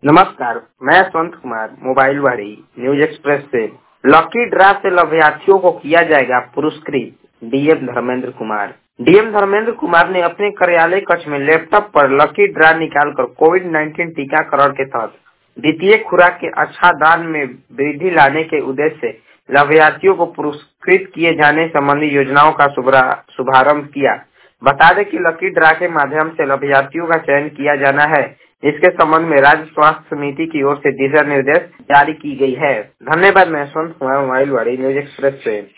नमस्कार, मैं Yashwant Kumar mobile Wadi news express से। लकी ड्रा से लाभार्थियों को किया जाएगा पुरस्कृत। डीएम धर्मेंद्र कुमार। डीएम धर्मेंद्र कुमार ने अपने कार्यालय कक्ष में लैपटॉप पर लकी ड्रा निकालकर कोविड-19 टीकाकरण के तहत द्वितीय खुराक के अच्छादन में वृद्धि लाने के उद्देश्य से लाभार्थियों को पुरस्कृत किए जाने संबंधी योजनाओं का शुभारंभ किया। बता दें कि लकी ड्रा के माध्यम से लाभार्थियों का चयन किया जाना है। इसके संबंध में राज्य स्वास्थ्य समिति की ओर से दिशा निर्देश जारी की गई है। धन्यवाद। मैं Yashwant Kumar mobile Wadi news express से।